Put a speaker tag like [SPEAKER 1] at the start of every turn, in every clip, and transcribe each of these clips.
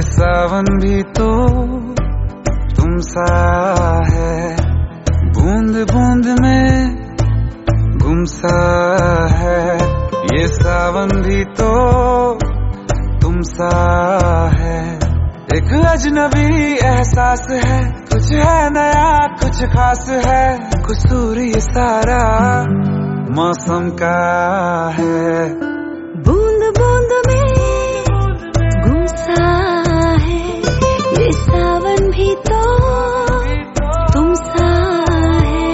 [SPEAKER 1] सावन भी तो तुम सा है, बूंद बूंद में गुमसा है। ये सावन भी तो तुम सा है, एक अजनबी एहसास है, कुछ है नया कुछ खास है, कसूर ये सारा मौसम का है।
[SPEAKER 2] बूंद बूंद में गुमसा है, ये सावन भी तो तुम सा है।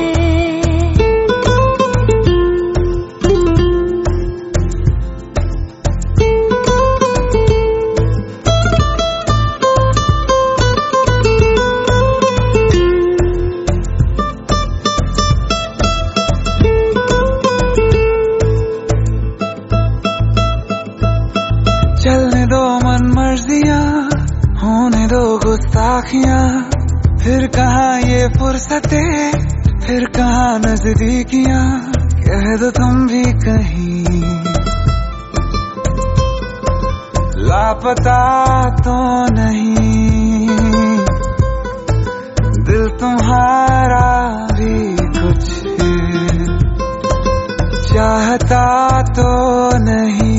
[SPEAKER 1] चलने दो मन मर्जियां, होने दो गुस्ताखियां, फिर कहाँ ये फुर्सतें, फिर कहाँ नजदीकियां, कह दो तुम भी कहीं लापता तो नहीं, दिल तुम्हारा भी कुछ चाहता तो नहीं।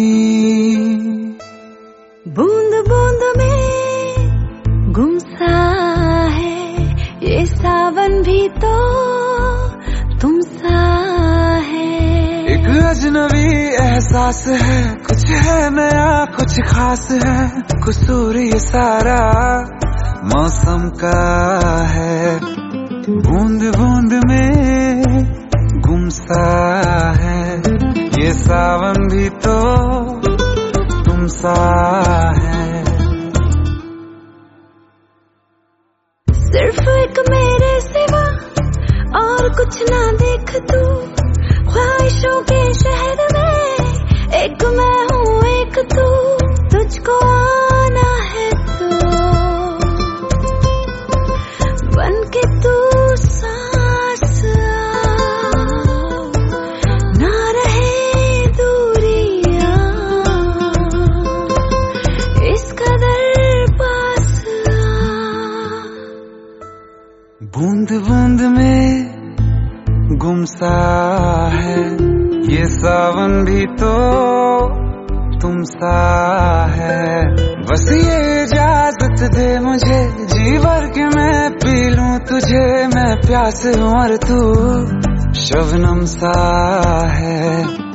[SPEAKER 2] बूंद बूंद में गुमसा है, ये सावन भी तो तुम सा है।
[SPEAKER 1] एक अजनबी एहसास है, कुछ है नया कुछ खास है, कसूर ये सारा मौसम का है। बूंद बूंद में गुमसा है, ये सावन भी तो तुम सा है।
[SPEAKER 2] सिर्फ एक मेरे सिवा और कुछ ना देख तू, ख्वाहिशों के शहर में एक मैं हूँ एक तू, तुझको आना है तो बन के तू सांस आ, ना रहे दूरियां इस कदर पास आ।
[SPEAKER 1] बूंद बूंद में गुमसा है, ये सावन भी तो तुम सा है। बस ये इजाजत दे मुझे, जी भर के मैं पी लूं तुझे, मैं प्यास और तू शबनम सा है।